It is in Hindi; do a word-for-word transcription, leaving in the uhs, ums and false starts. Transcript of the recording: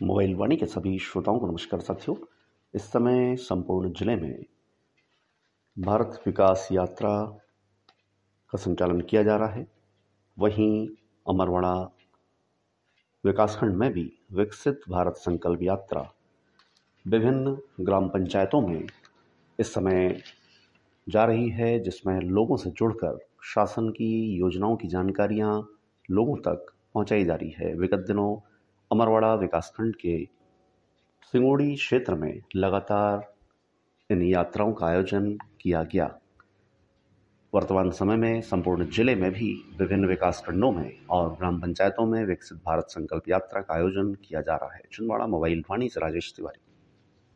मोबाइल वाणी के सभी श्रोताओं को नमस्कार साथियों। इस समय संपूर्ण जिले में भारत विकास यात्रा का संचालन किया जा रहा है। वहीं अमरवाड़ा विकासखंड में भी विकसित भारत संकल्प यात्रा विभिन्न ग्राम पंचायतों में इस समय जा रही है, जिसमें लोगों से जुड़कर शासन की योजनाओं की जानकारियां लोगों तक पहुंचाई जा रही है। विगत दिनों अमरवाड़ा विकासखंड के सिंगोड़ी क्षेत्र में लगातार इन यात्राओं का आयोजन किया गया। वर्तमान समय में संपूर्ण जिले में भी विभिन्न विकासखंडों में और ग्राम पंचायतों में विकसित भारत संकल्प यात्रा का आयोजन किया जा रहा है। छिंदवाड़ा मोबाइल वाणी से राजेश तिवारी।